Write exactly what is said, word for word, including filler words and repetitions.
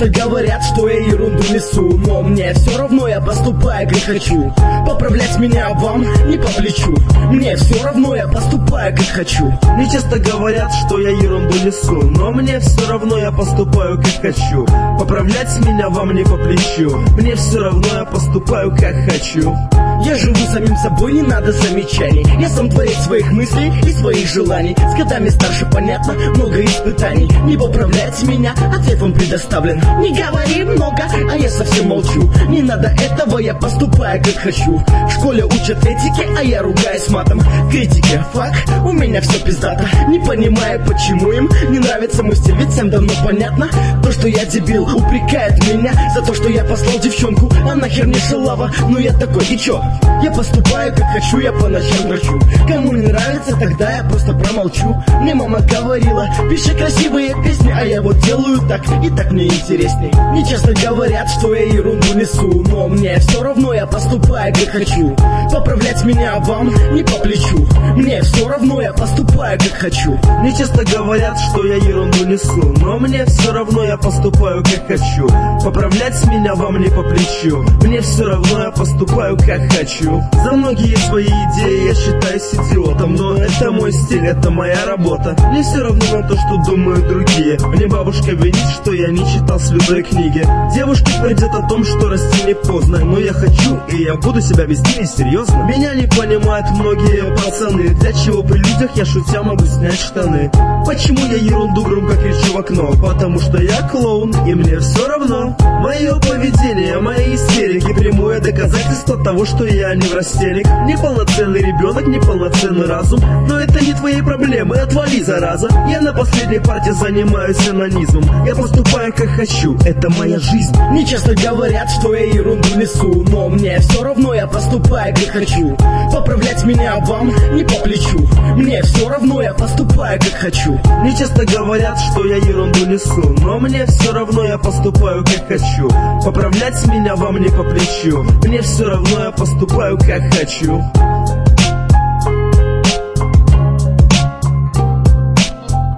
часто говорят, что я ерунду несу, но мне все равно, я поступаю как хочу. Поправлять меня вам не по плечу. Мне все равно, я поступаю как хочу. Мне часто говорят, что я ерунду несу, но мне все равно, я поступаю как хочу. Поправлять меня вам не по плечу. Мне все равно, я поступаю как хочу. Я живу самим собой, не надо замечаний. Я сам творец своих мыслей и своих желаний. С годами старше, понятно, много испытаний. Не поправлять меня, ответ вам предоставлен. Не говори много, а я совсем молчу. Не надо этого, я поступаю как хочу. В школе учат этике, а я ругаюсь матом. Критики, фак, у меня все пиздато. Не понимаю, почему им не нравится мой стиль. Ведь всем давно понятно, то, что я дебил. Упрекает меня за то, что я послал девчонку. А нахер мне шалава, ну я такой, и чё? Я поступаю как хочу, я по ночам дрочу. Кому не нравится, тогда я просто промолчу. Мне мама говорила, пиши красивые песни, а я вот делаю так, и так мне интересней. Мне часто говорят, что я ерунду несу, но мне все равно, я поступаю как хочу. Поправлять меня вам не по плечу. Мне все равно, я поступаю как хочу. Мне часто говорят, что я ерунду несу, но мне все равно, я поступаю как хочу. Поправлять меня вам не по плечу. Мне все равно, я поступаю как хочу. За многие свои идеи я считаюсь идиотом, но это мой стиль, это моя работа. Мне все равно на то, что думают другие. Мне бабушка винит, что я не читал святой книги. Девушки твердят о том, что расти не поздно, но я хочу, и я буду себя вести несерьезно. Меня не понимают многие пацаны, для чего при людях я шутя могу снять штаны. Почему я ерунду громко кричу в окно? Потому что я клоун, и мне все равно. Мое поведение, мои истерики — прямое доказательство того, что я не врастенник. Неполноценный ребенок, неполноценный разум. Но это не твои проблемы, отвали, зараза. Я на последней парте занимаюсь анонизмом. Я поступаю как хочу, это моя жизнь. Мне часто говорят, что я ерунду несу, но мне все равно, я поступаю как хочу. Поправлять меня вам не по плечу. Мне все равно, я поступаю как хочу. Мне часто говорят, что я ерунду несу, но мне все равно, я поступаю как хочу. Поправлять меня вам не по плечу. Мне все равно, я поступаю как хочу.